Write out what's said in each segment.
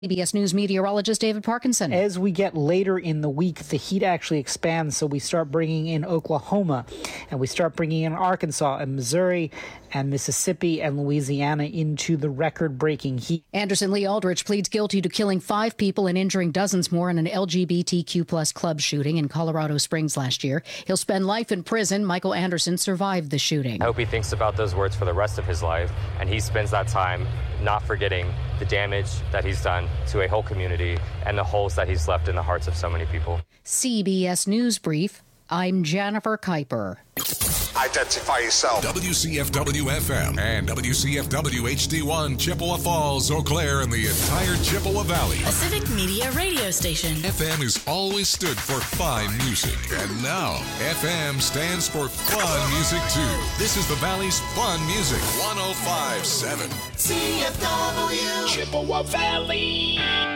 CBS News meteorologist David Parkinson. As we get later in the week, the heat actually expands, so we start bringing in Oklahoma, and we start bringing in Arkansas and Missouri and Mississippi and Louisiana into the record-breaking heat. Anderson Lee Aldrich pleads guilty to killing 5 people and injuring dozens more in an LGBTQ plus club shooting in Colorado Springs last year. He'll spend life in prison. Michael Anderson survived the shooting. I hope he thinks about those words for the rest of his life, and he spends that time not forgetting the damage that he's done to a whole community and the holes that he's left in the hearts of so many people. CBS News Brief. I'm Jennifer Kuiper. Identify yourself. WCFW-FM and WCFW-HD1, Chippewa Falls, Eau Claire, and the entire Chippewa Valley. A civic media radio station. FM has always stood for fine music. And now, FM stands for fun music, too. This is the Valley's fun music. 105.7. CFW. Chippewa Valley.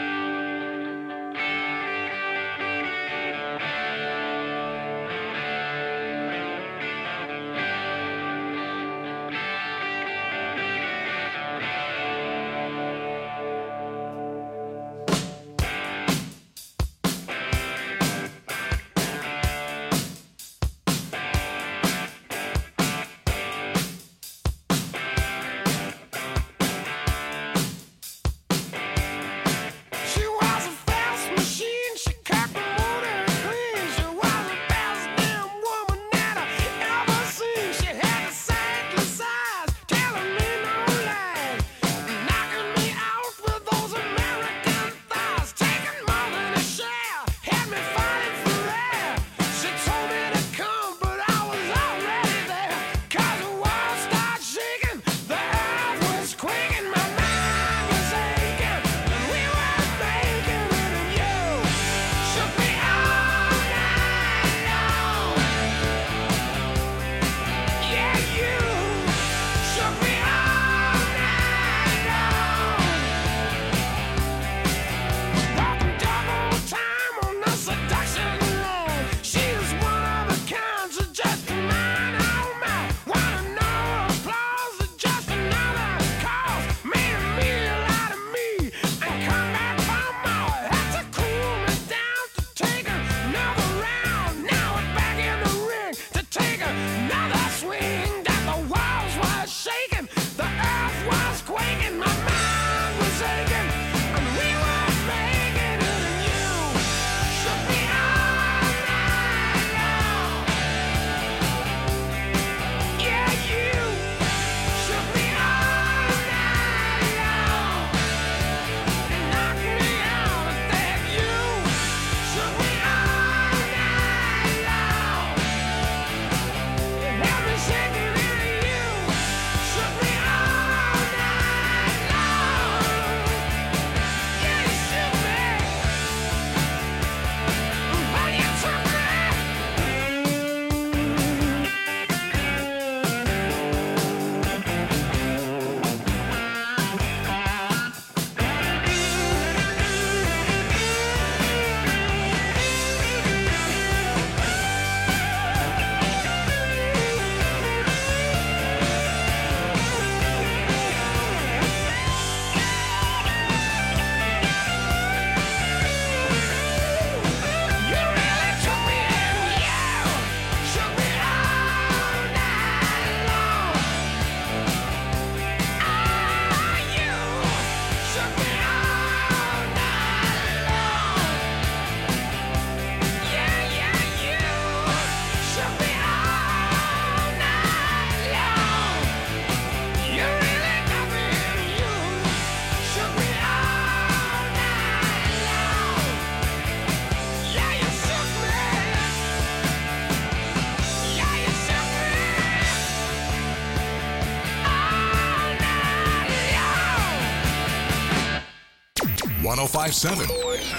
.1057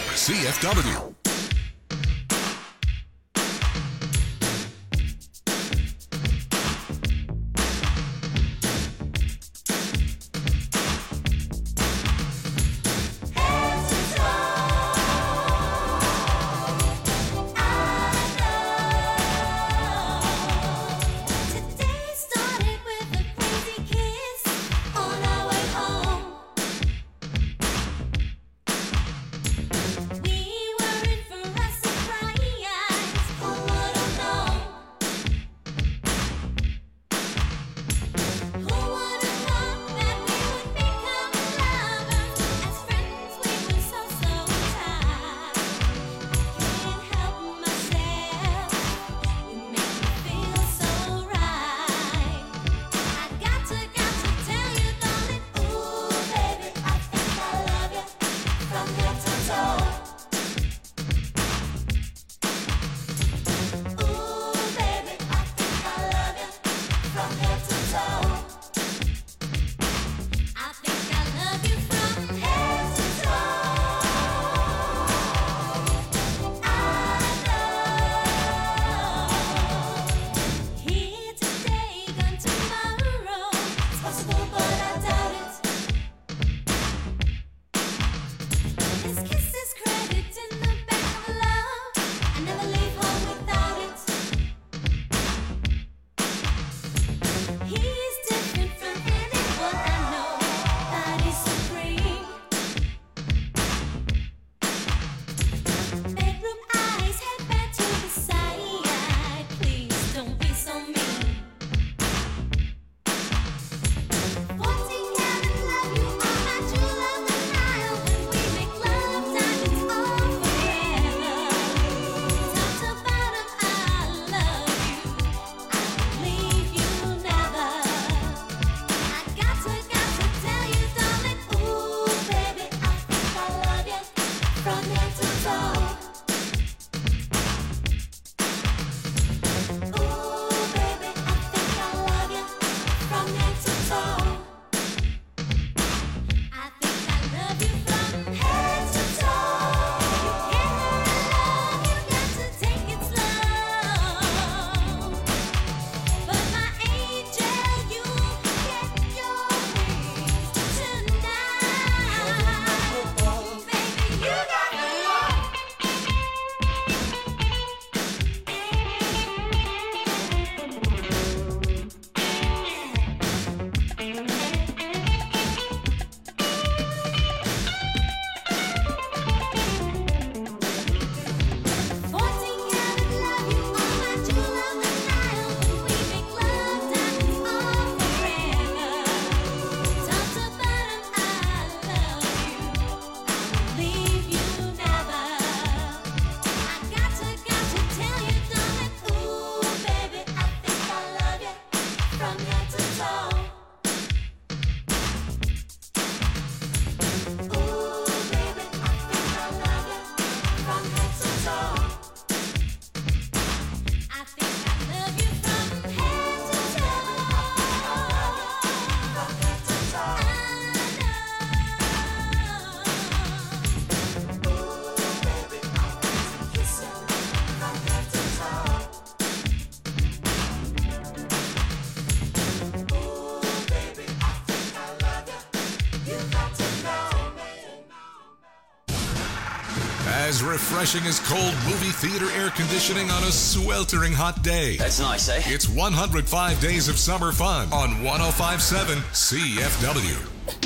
CFW. As refreshing as cold movie theater air conditioning on a sweltering hot day. That's nice, eh? It's 105 days of summer fun on 105.7 CFW.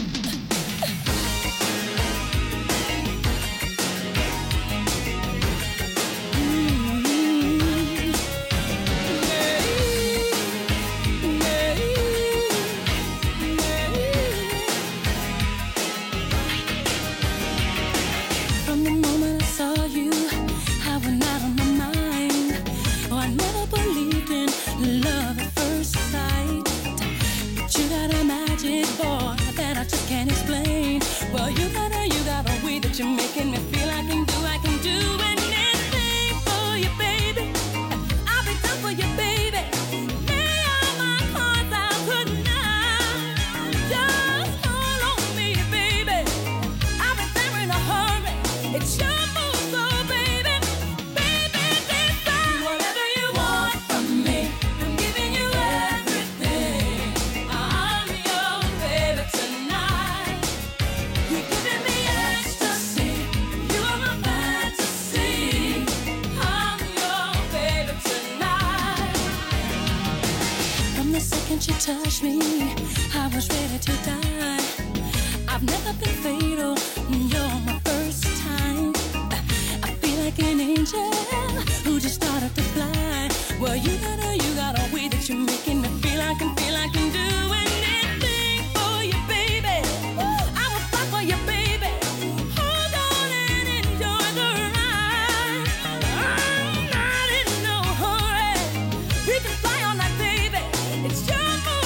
You touched me, I was ready to die. I've never been fatal, you're my first time. I feel like an angel who just started to fly. Well, you got a way that you're making me feel I can do anything for you, baby. I will fight for you, baby. Hold on and enjoy the ride. I'm not in no hurry. We can fly all night, baby. It's just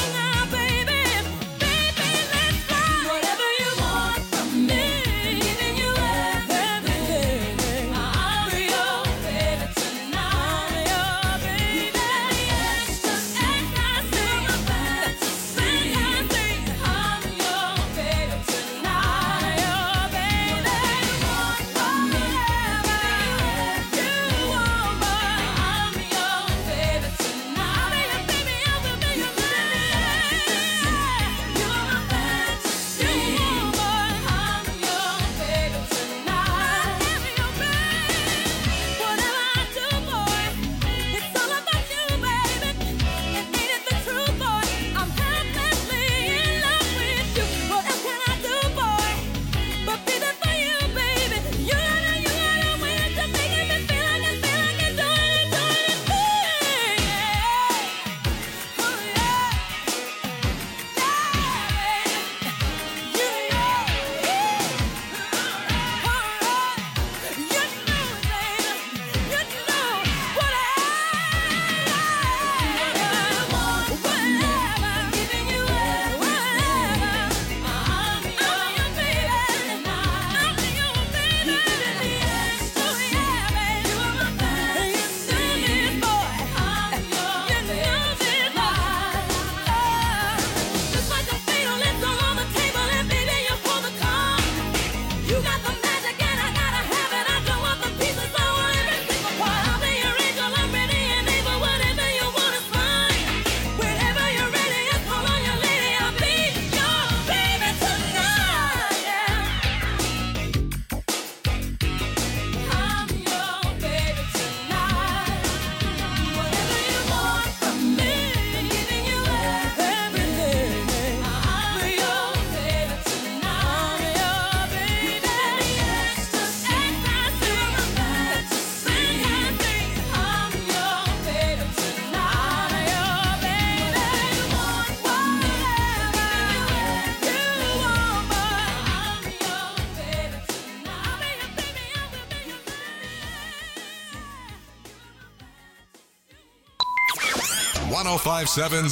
.105.7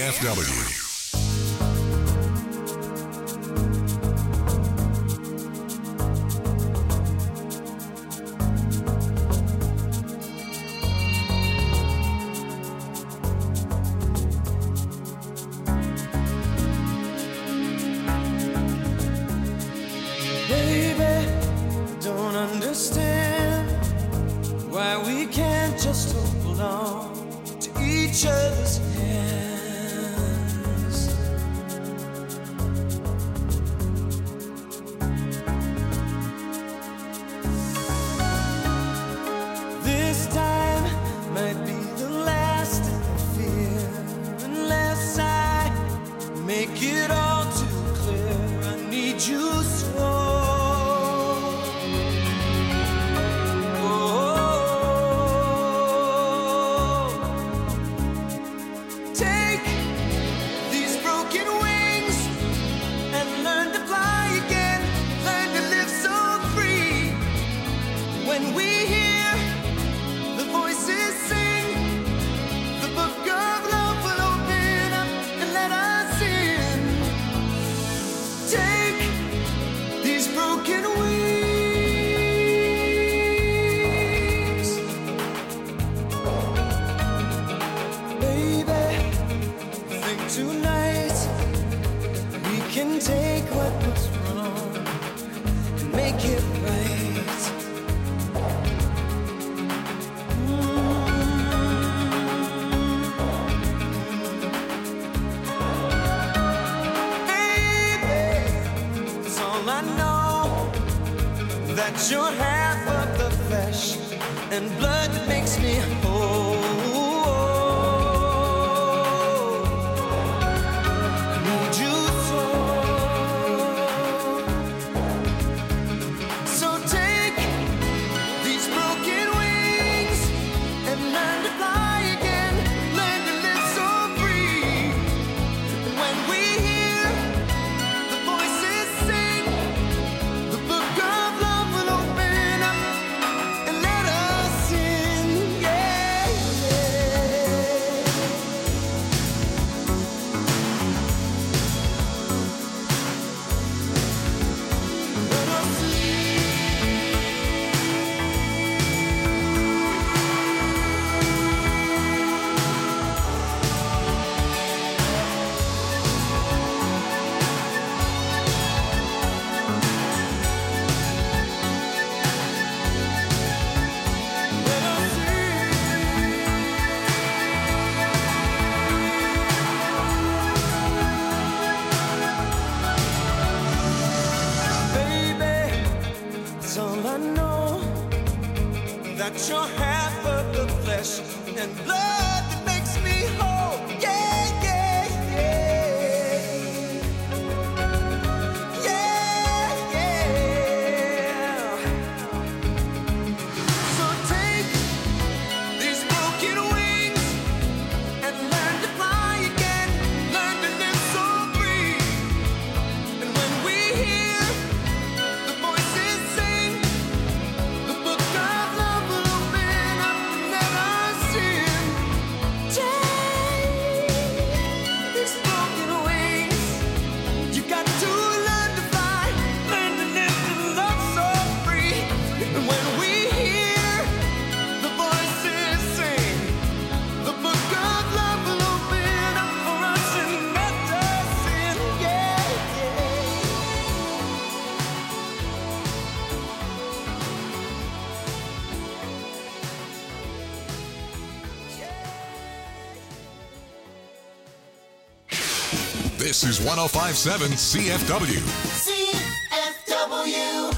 CFW. when we hear the voices sing, the book of love will open up and let us in. Take these broken wings, baby. Think tonight we can take what was wrong and make it right. That you're half of the flesh and blood that makes me whole. I need you so. So take these broken wings and learn to fly again. Learn to live so free. And when we hear the voices sing, the book of that you're half of the flesh and blood that makes me whole. Yeah, yeah, yeah. Yeah, yeah. So take these broken wings and learn to fly again. Learn to live so free. And when we hear the voices sing, the book of love will open up and let us in. Take these broken wings. You got to learn to fly, learn to live and love so free. And when we hear the voices sing, the book of love will open up for us and let us in. Yeah, This is 105.7 CFW. CFW.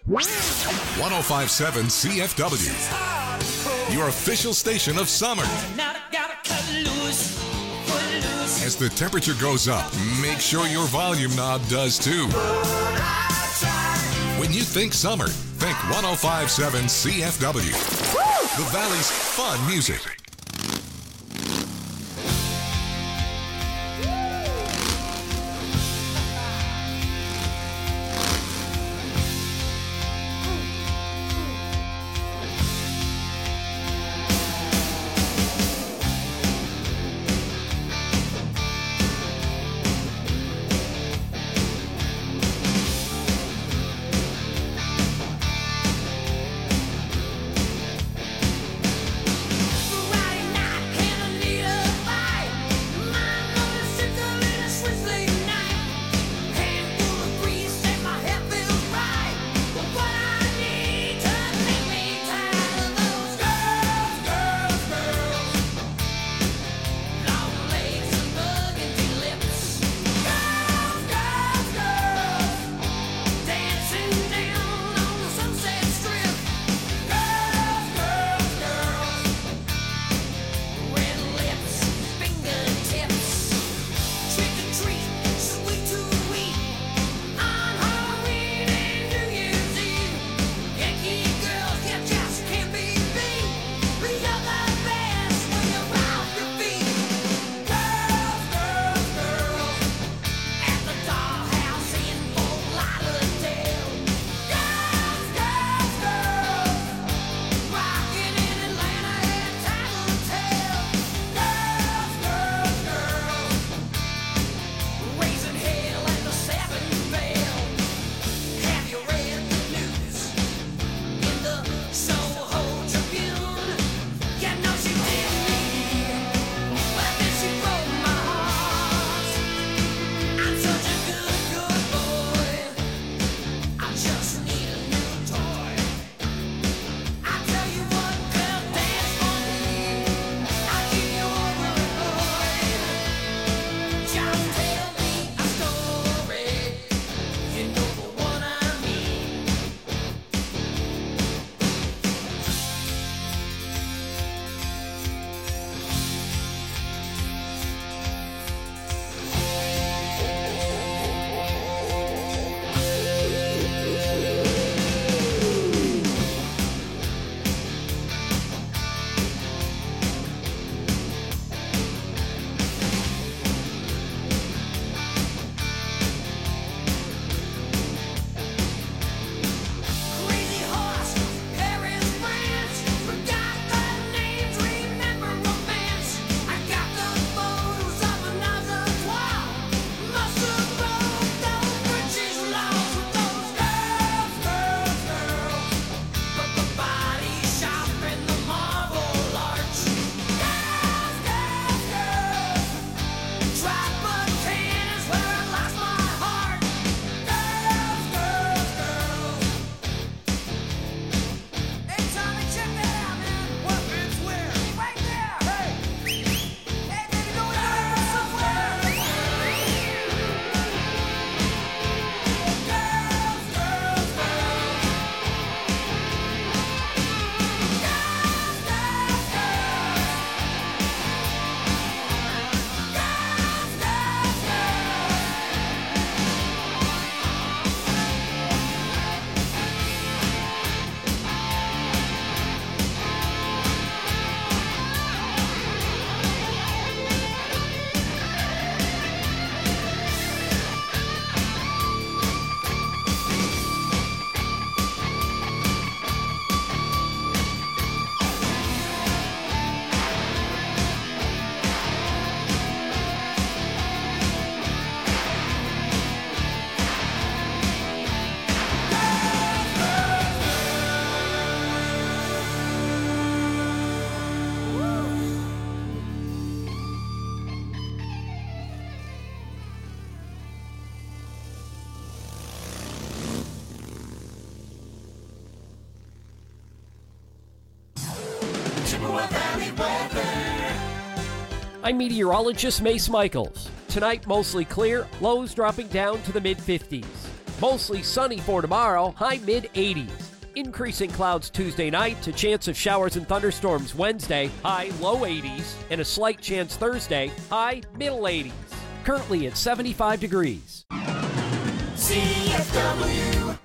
105.7 CFW, your official station of summer. As the temperature goes up, make sure your volume knob does too. When you think summer, think 105.7 CFW, the Valley's fun music. I'm meteorologist Mace Michaels. Tonight, mostly clear, lows dropping down to the mid-50s. Mostly sunny for tomorrow, high mid-80s. Increasing clouds Tuesday night to chance of showers and thunderstorms Wednesday, high low 80s, and a slight chance Thursday, high middle 80s. Currently at 75 degrees. CFW.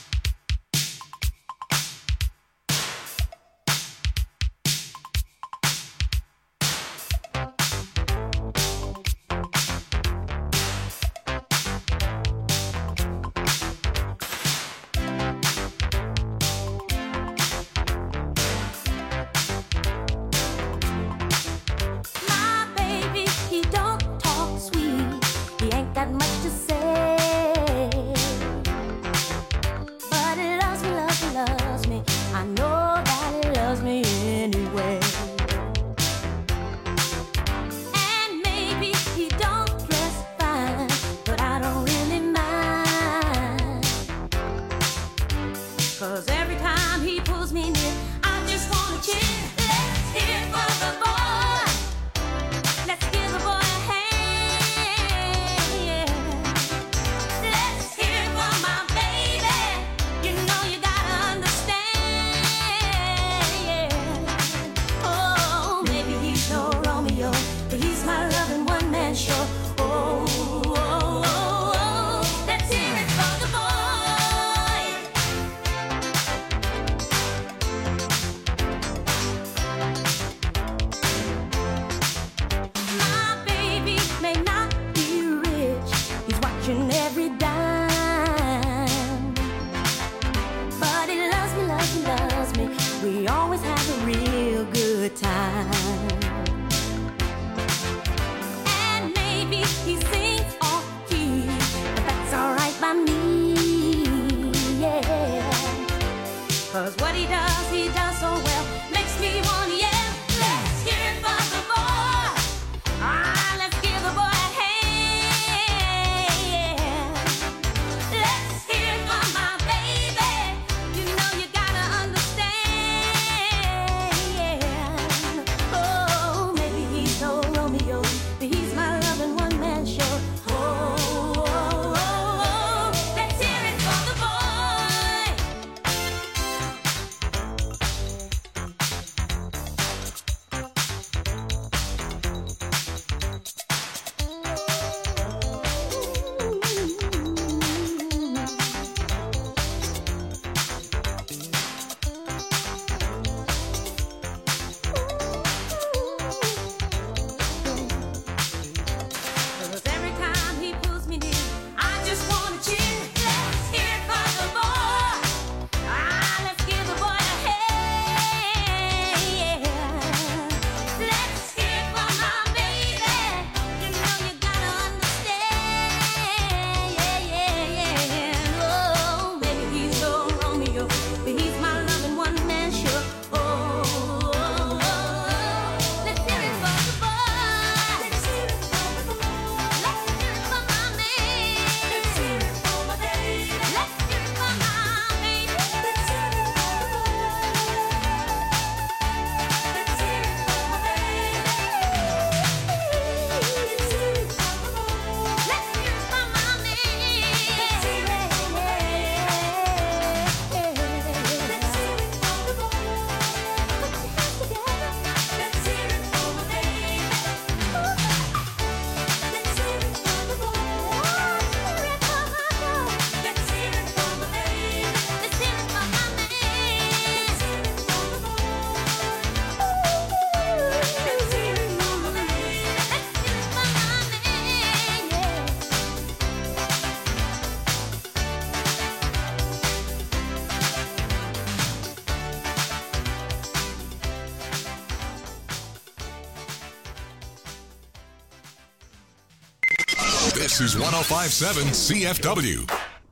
This is 105.7 CFW.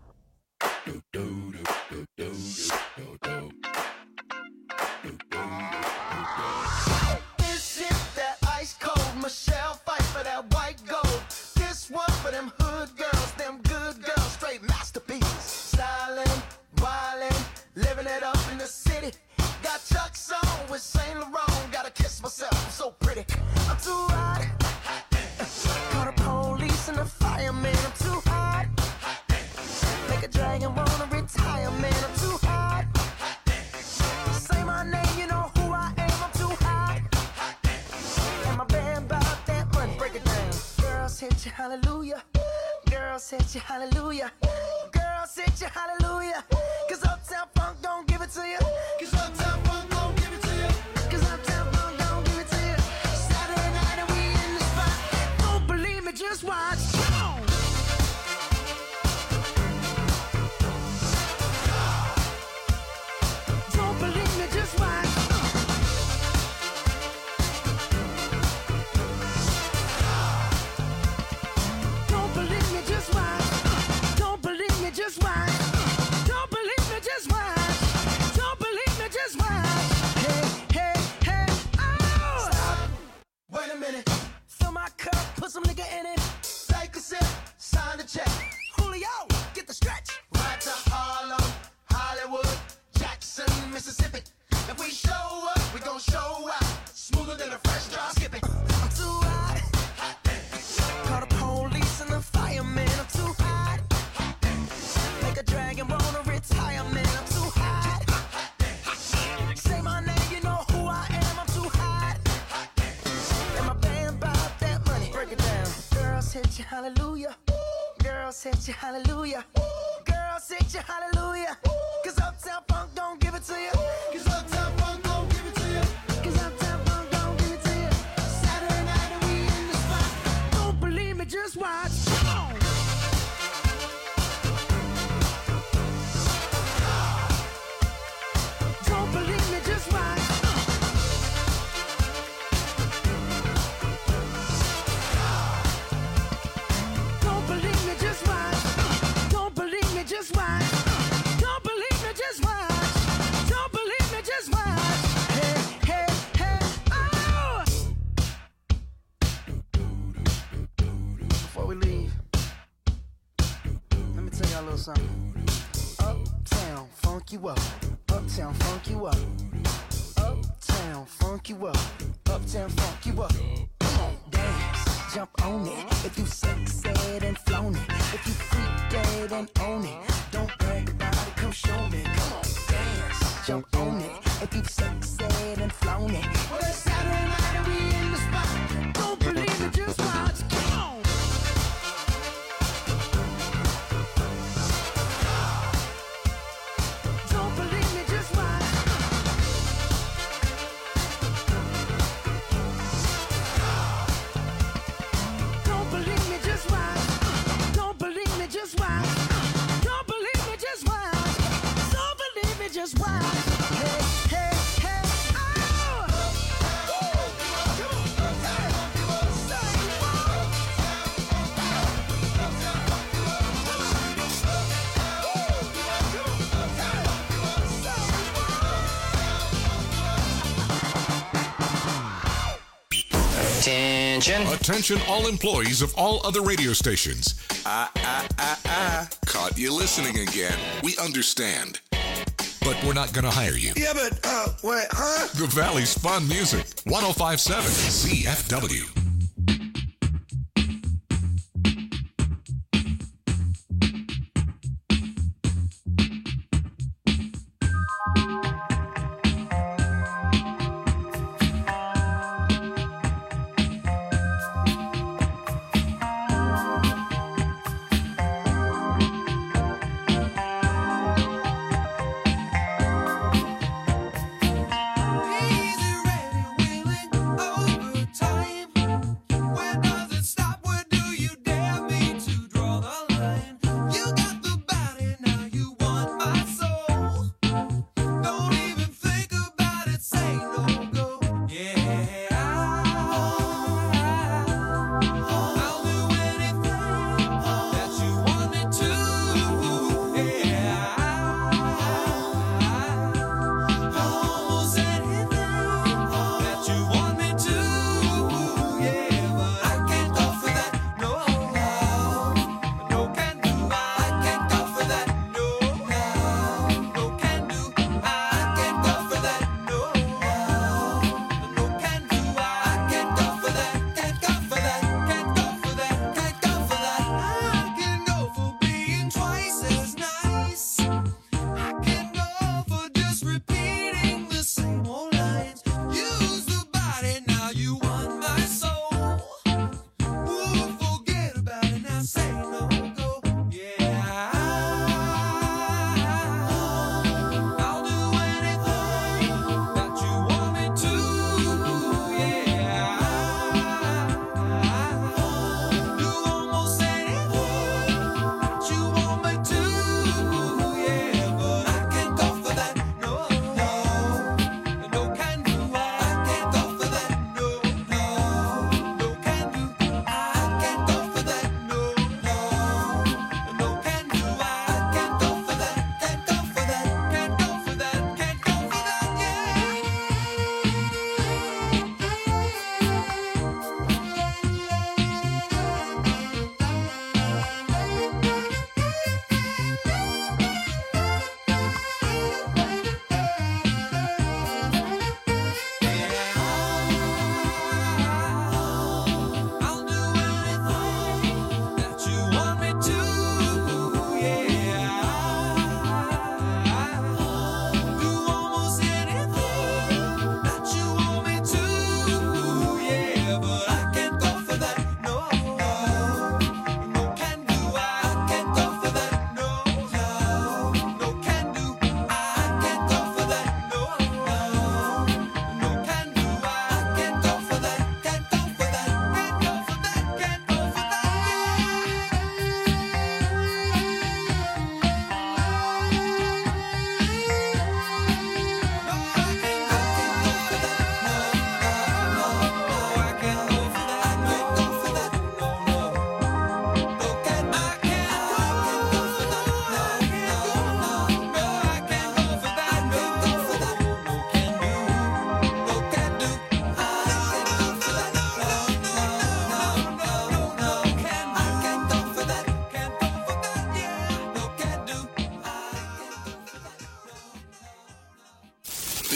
This is that ice cold Michelle fight for that white gold. This one for them hood girls, them good girls, straight masterpieces. Stylin', wildin', living it up in the city. Got Chuck's on with Saint Laurent. Gotta kiss myself, I'm so pretty. I'm too hot. Call the police and the fireman. I'm too hot. Make a hallelujah. Girls hit you, hallelujah. Girls hit you, hallelujah. Cause Uptown Funk don't give it to you. Cause Uptown Funk don't give it to you. Cause Uptown Funk don't give it to you. Saturday night and we in the spot. Don't believe me, just watch. Come on. Don't believe me, just watch. Don't believe me, just watch. Don't believe me, just watch. Don't believe me, just watch. Don't believe me, just watch. Hey, hey, hey, oh! Stop. Wait a minute. Fill my cup, put some nigga in it. Take a sip, sign the check. Julio, get the stretch. Right to Harlem, Hollywood, Jackson, Mississippi. If we show up, we gon' show out. Smoother than a fresh drop. Skip it. I'm too hot. Call the police and the fireman. I'm too hot. Make a dragon wanna retire, man. I'm too hot. Say my name, you know who I am. I'm too hot. And my band bought that money. Break it down. Girls hit you, hallelujah. Girls hit you, hallelujah. Girls hit you, hallelujah. Cause Uptown Funk don't give it to you. Cause Uptown Funk don't give it to you. Cause Uptown Funk don't give it to you. Saturday night and we in the spot. Don't believe me, just watch. Come on. Don't believe me, just watch. Don't believe me, just watch. Don't believe me, just watch. Don't believe me, just watch. Don't believe me, just watch. Hey, hey, hey, oh! Before we leave, let me tell y'all a little something. Uptown, funk you up. Uptown, funk you up. Uptown, funk you up. Uptown, funk you up. Come on, dance, jump on it. If you sexed and flown it. If you freak dead and own it. Don't brag about it, come show me. Come on, dance, jump on it. If you sexed and flown it. Well, it's Saturday night and we in the spot. Don't believe it, just watch. Come on. Don't believe me, just watch. Don't believe me, just watch. Don't believe me, just watch. Don't believe me, just watch. Don't believe me, just watch. Hey, hey, hey, oh! Attention. Attention all employees of all other radio stations. Caught you listening again. We understand. But we're not going to hire you. Yeah, but, wait, huh? The Valley's Fun Music. 105.7 CFW. Easy, ready, willing, overtime.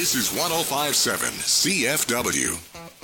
This is 105.7 CFW.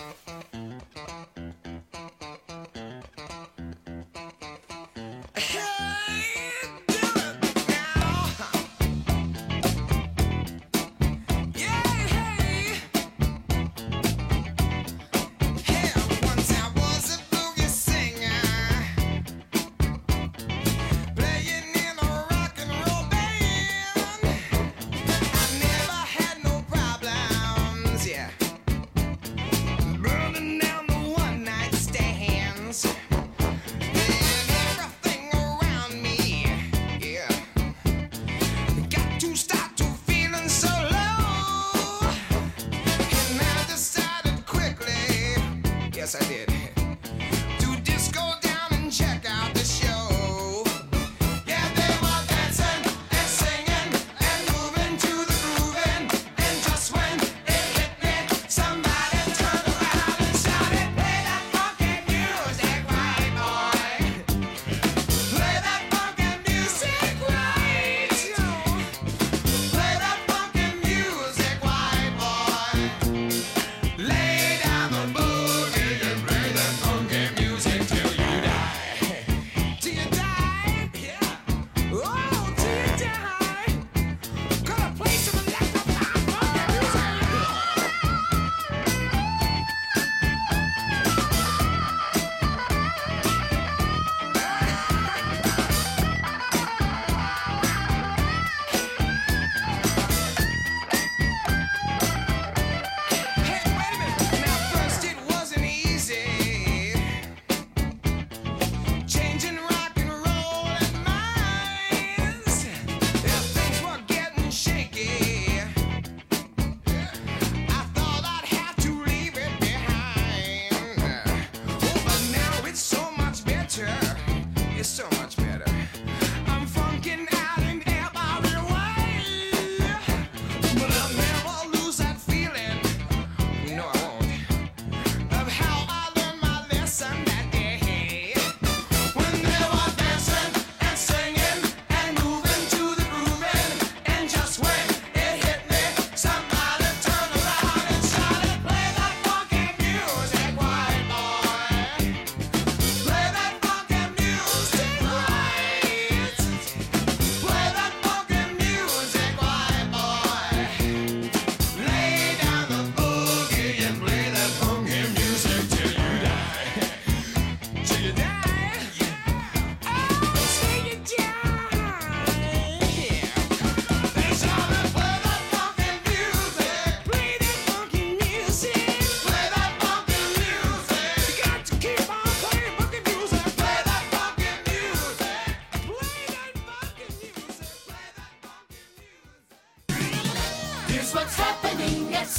Here's what's happening at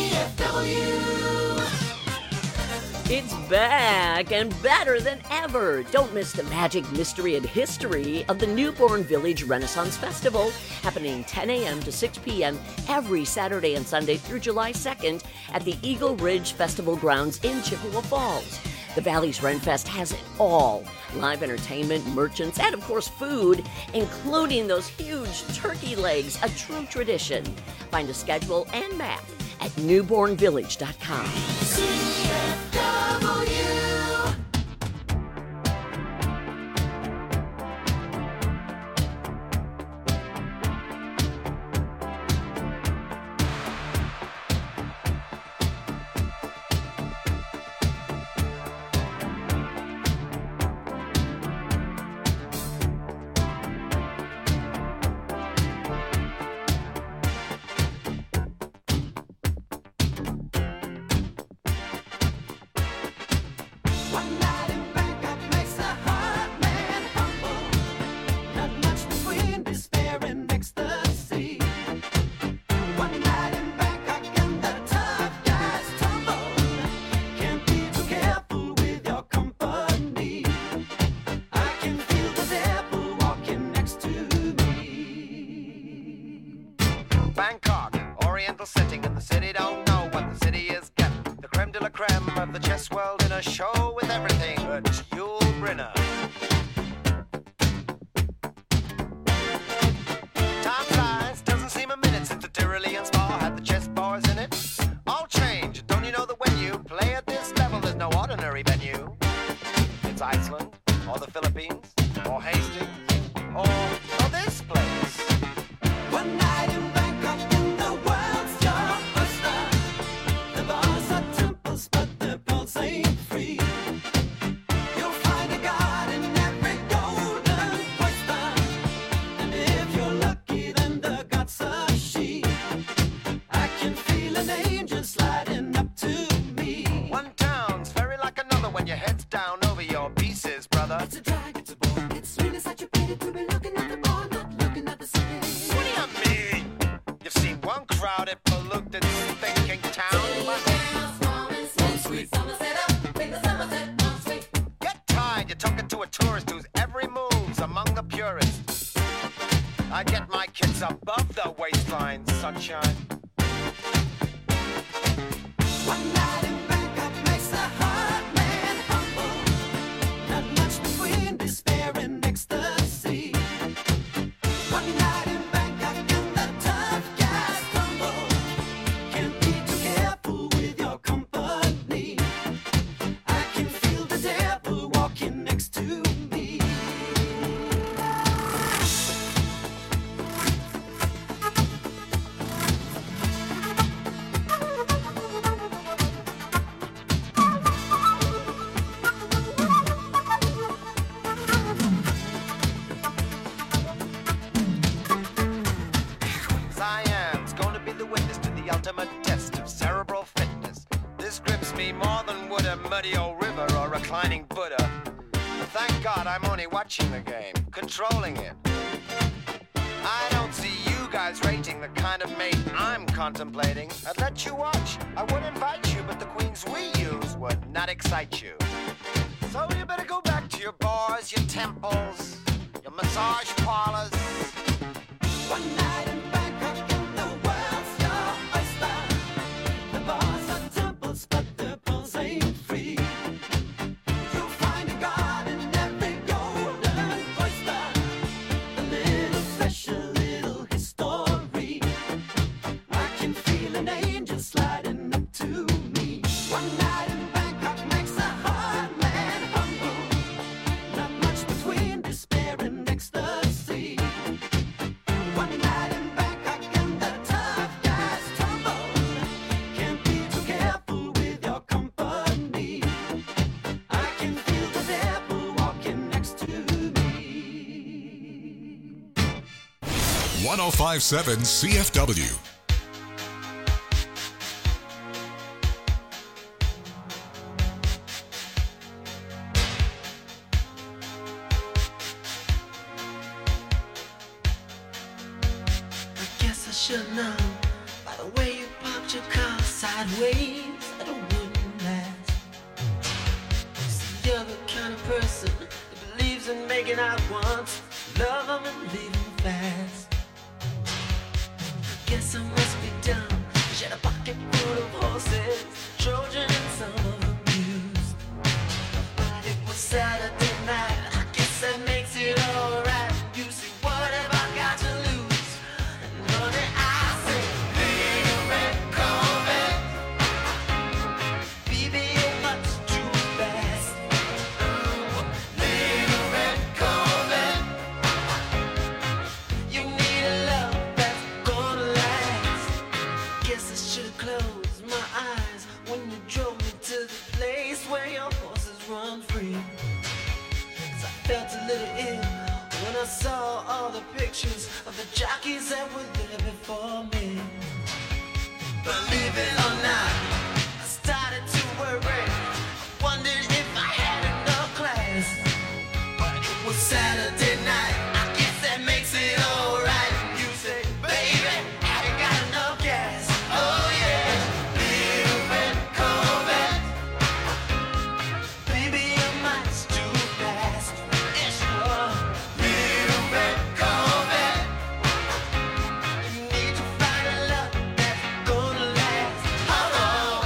CFW. It's back and better than ever. Don't miss the magic, mystery, and history of the Newborn Village Renaissance Festival, happening 10 a.m. to 6 p.m. every Saturday and Sunday through July 2nd at the Eagle Ridge Festival Grounds in Chippewa Falls. The Valley's Renfest has it all. Live entertainment, merchants, and of course food, including those huge turkey legs, a true tradition. Find a schedule and map at newbornvillage.com. Bangkok, oriental setting, and the city don't know what the city is getting. The creme de la creme of the chess world in a show with everything but Yul Brynner. Time flies, doesn't seem a minute since the Tyrolean Spa had the chess boys or Hastings or this place. One night in Bangkok in the world's your oyster. The bars are temples, but the pulse ain't free. You'll find a god in every golden oyster. And if you're lucky, then the god's a she. I can feel an angel sliding up to me. One town's very like another when your head's down over your pieces, brother. It's a drag, it's a bore. It's really such a pity to be looking at the bar, not looking at the city. What do you mean? You've seen one crowded, polluted, thinking town. Get tired, you're talking to a tourist whose every move's among the purists. I get my kids above the waistline, sunshine. One night in Bangkok makes a hard man humble. Not much between despair and ecstasy. One night in Bangkok and the tough guys tumble. Can't be too careful with your company. I can feel the devil walking next to me. Cyan's gonna be the witness to the ultimate test of cerebral fitness. This grips me more than would a muddy old river or reclining Buddha. But thank God I'm only watching the game, controlling it. I don't see you guys rating the kind of mate I'm contemplating. I'd let you watch, I would invite you, but the queens we use would not excite you. So you better go back to your bars, your temples, your massage parlors. One night in Bangkok and the world's your oyster. The bars are temples, but the pulse ain't free. You'll find a god in every golden oyster. A little special, little history. I can feel an angel sliding up to me. One night in Bangkok makes a hard man humble. Not much between despair and ecstasy. One night in Bangkok and the tough guys tumble. Can't be too careful with your company. I can feel the devil walking next to me. 1057 CFW. I guess I should know by the way you parked your car sideways that it wouldn't last. See, you're the kind of person that believes in making out once, love them and leave them fast. I guess I must be dumb. She had a pocket full of horses, Trojan and some of them used. But it was Saturday night, I guess that makes it alright. You see, what have I got to lose? And honey, I say, little red Corvette, baby, you're much too fast. Little red Corvette, you need a love that's gonna last. Guess I should've closed my eyes when you drove me to the place where your horses run free. 'Cause I felt a little ill when I saw all the pictures of the jockeys that were there before me. Believe it or not, I started to worry. I wondered if I had enough class. But it was Saturday night, I guess that makes it alright. You say, baby, I ain't got enough gas. Oh yeah, little red Corvette, baby, you're much too fast. Yes, you are. Little red Corvette, you need to find a love that's gonna last. Oh,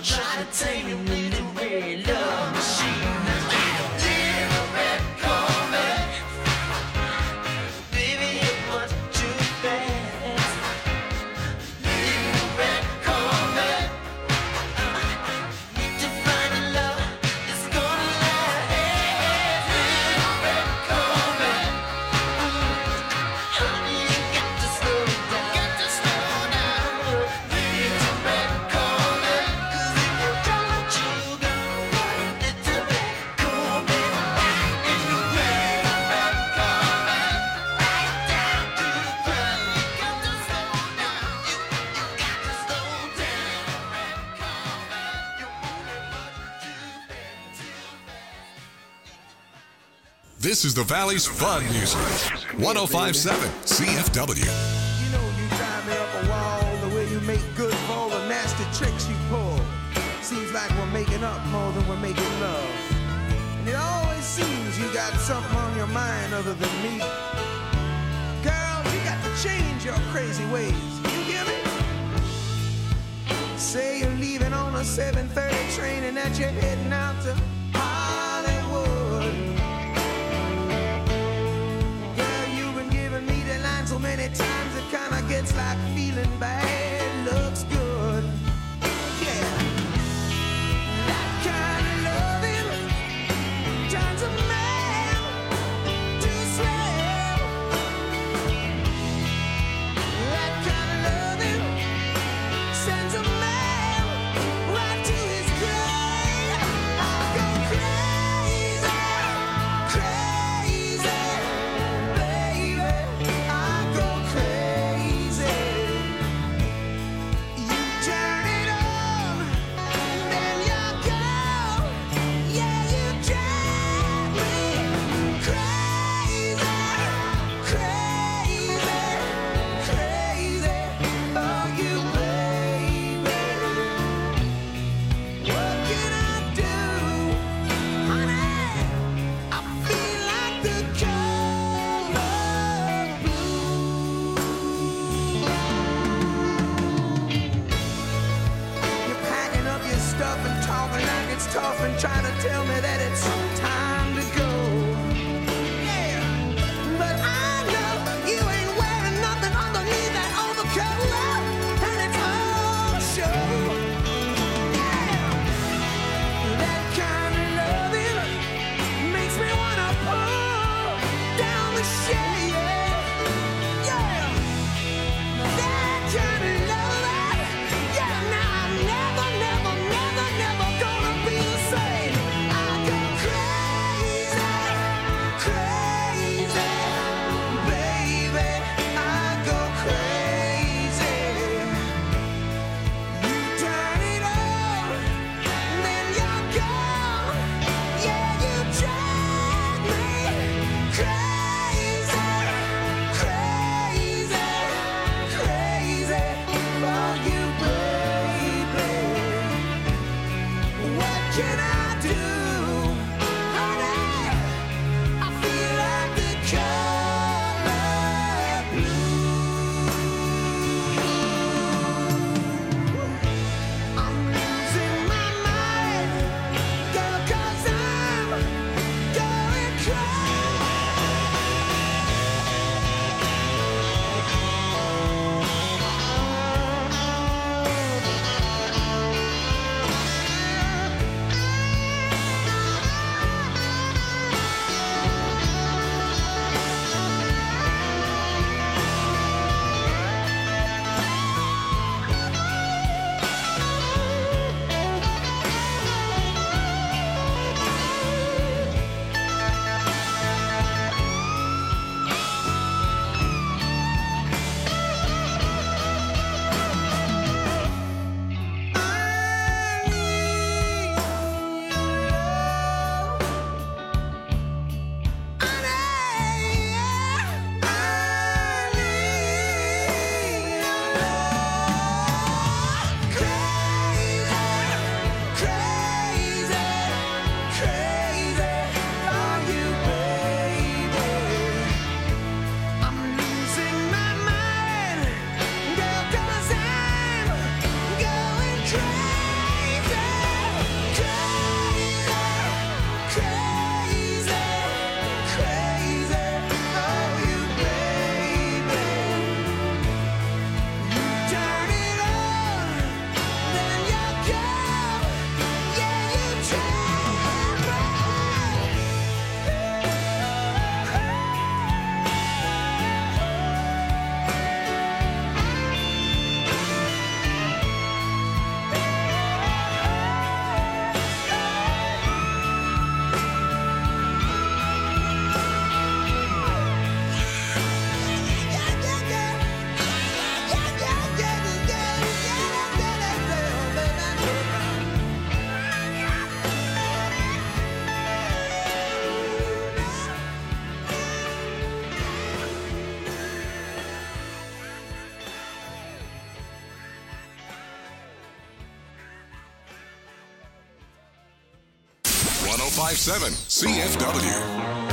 try to tame me the way love machine. Little red Corvette, baby, it was too fast. Little red Corvette, need to find a love that's gonna last. Little red Corvette, honey, you got to slow down. Got to slow down. Little red Corvette, 'cause if you don't, you go. Little red Corvette, little red Corvette, right down to the ground. You got to slow down. You got to slow down. Red Corvette, you're moving much too fast. This is the Valley's Fun Music. 105.7 CFW. You know you drive me up a wall, the way you make good for all the nasty tricks you pull. Seems like we're making up more than we're making love. And it always seems you got something on your mind other than me. Girl, you got to change your crazy ways. You hear me? Say you're leaving on a 7:30 train and that you're heading out to Hollywood. Girl, you've been giving me the line so many times it kinda gets like feeling bad looks good. Yeah, that kind of loving turns a man to slave. That kind of loving sends a man right to his grave. I go crazy, crazy, baby. I go crazy. You 1057 CFW.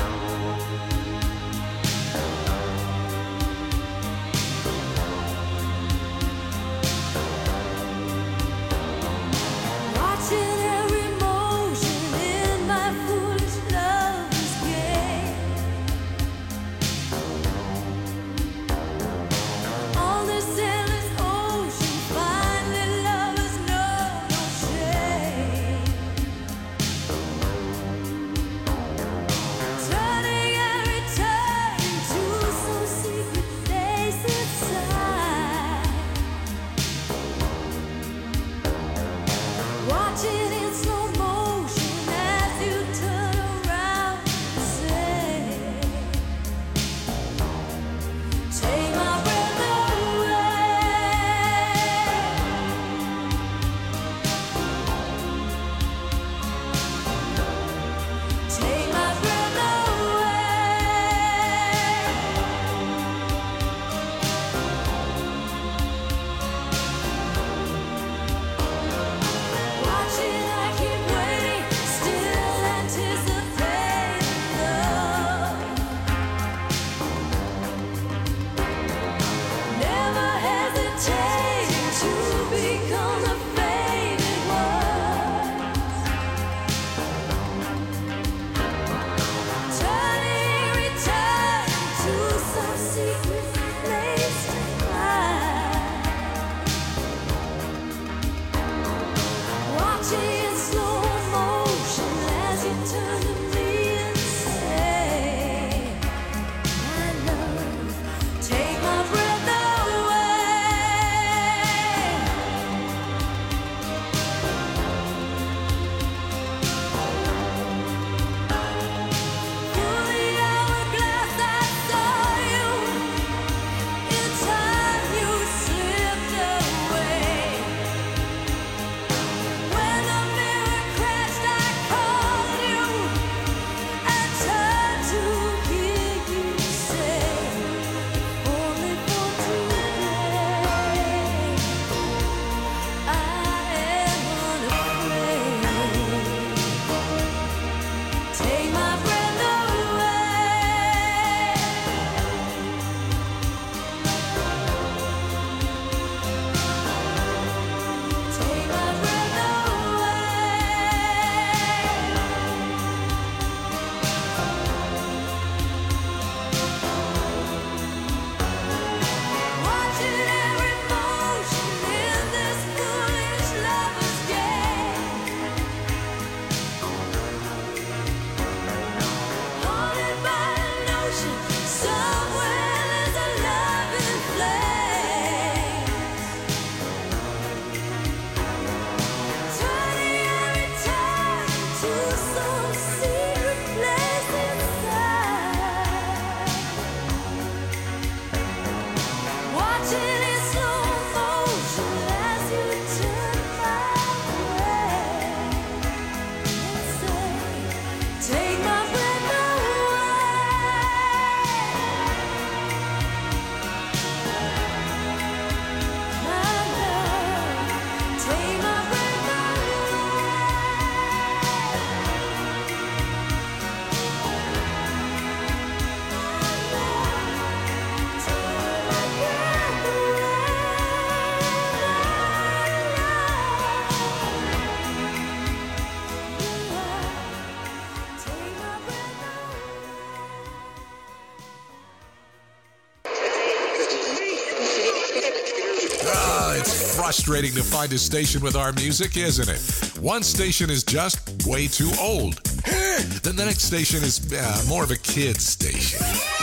Frustrating to find a station with our music, isn't it? One station is just way too old. Then the next station is more of a kid's station.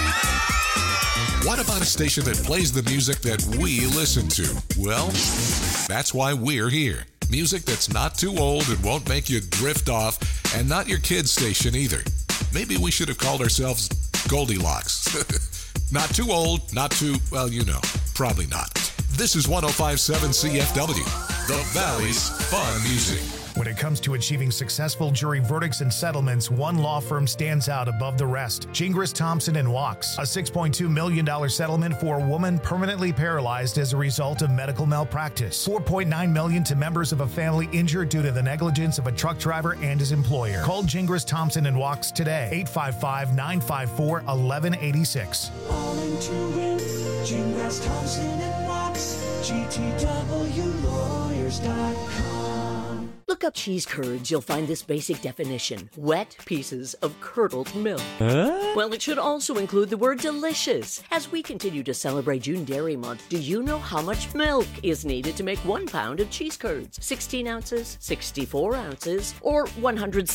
What about a station that plays the music that we listen to? Well, that's why we're here. Music that's not too old and won't make you drift off, and not your kid's station either. Maybe we should have called ourselves Goldilocks. Not too old, not too, well, you know, probably not. This is 1057 CFW, the Valley's Fun Music. When it comes to achieving successful jury verdicts and settlements, one law firm stands out above the rest. Gingras, Thompson & Wachs, a $6.2 million settlement for a woman permanently paralyzed as a result of medical malpractice. $4.9 million to members of a family injured due to the negligence of a truck driver and his employer. Call Gingras, Thompson & Wachs today, 855-954-1186. All into win, Gingras, Thompson & Wachs, GTWlawyers.com. Look up cheese curds, you'll find this basic definition: wet pieces of curdled milk. Well, it should also include the word delicious. As we continue to celebrate June Dairy Month, do you know how much milk is needed to make 1 pound of cheese curds? 16 ounces, 64 ounces, or 100